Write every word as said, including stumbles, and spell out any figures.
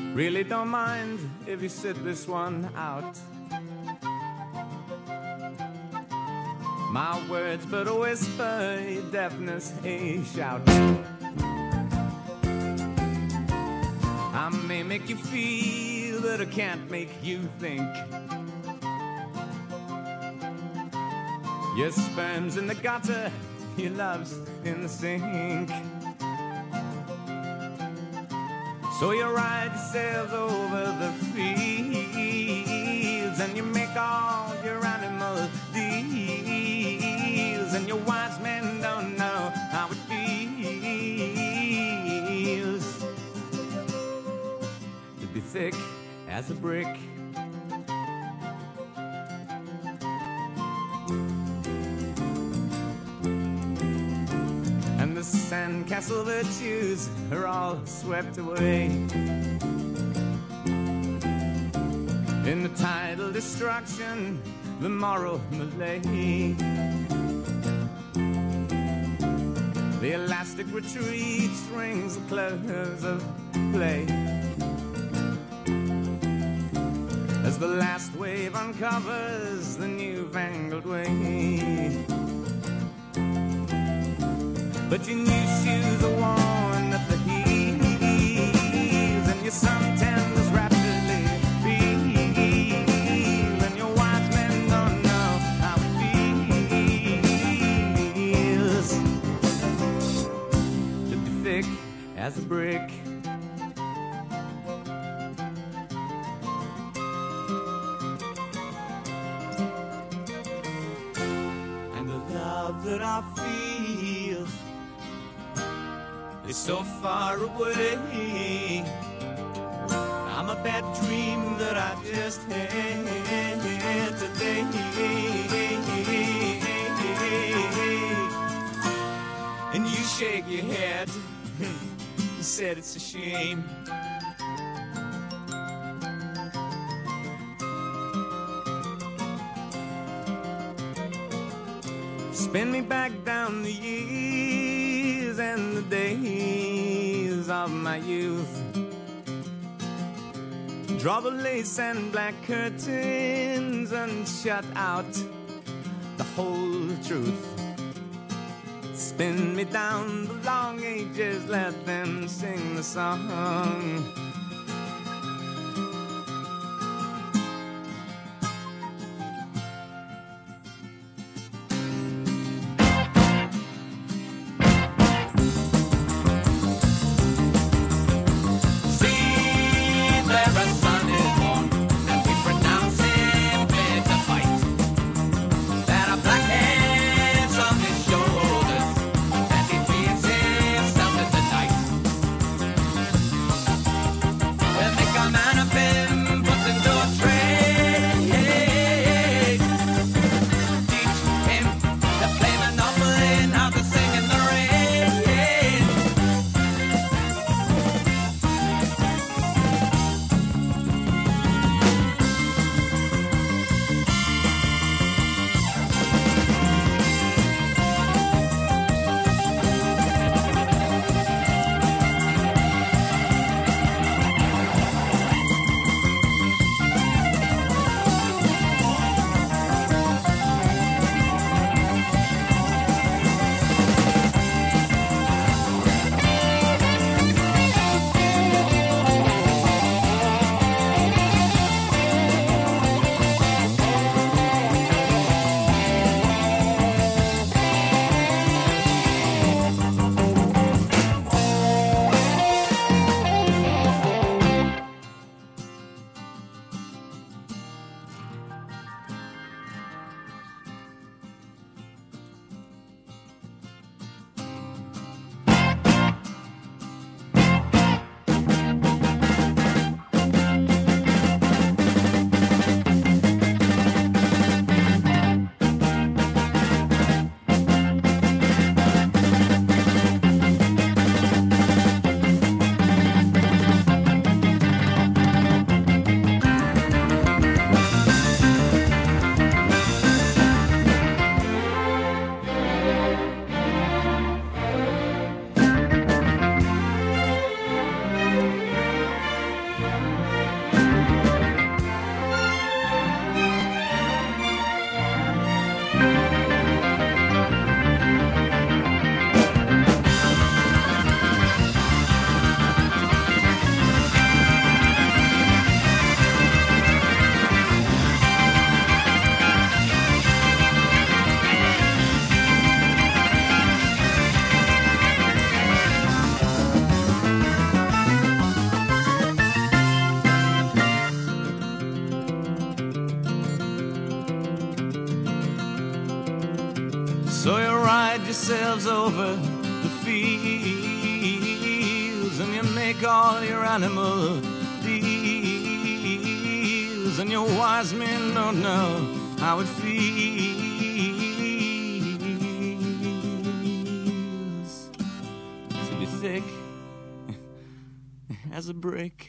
Really don't mind if you sit this one out. My words but a whisper, your deafness a shout. I may make you feel, but I can't make you think. Your sperm's in the gutter, your love's in the sink. So you ride yourselves over the fields, and you make all your animal deals, and your wise men don't know how it feels to be thick as a brick. And the sandcastle virtues are all swept away in the tidal destruction, the moral malaise. The elastic retreat strings the close of play as the last wave uncovers the newfangled way. But your new shoes are worn at the heels, and your suntan was rapidly peeled, and your wise men don't know how it feels to be thick as a brick. And the love that I feel is so far away. I'm a bad dream that I just had today. And you shake your head, you said it's a shame. Spin me back down the years and the days of my youth. Draw the lace and black curtains and shut out the whole truth. Spin me down the long ages, let them sing the song. So you ride yourselves over the fields, and you make all your animal deals, and your wise men don't know how it feels to be thick as a brick.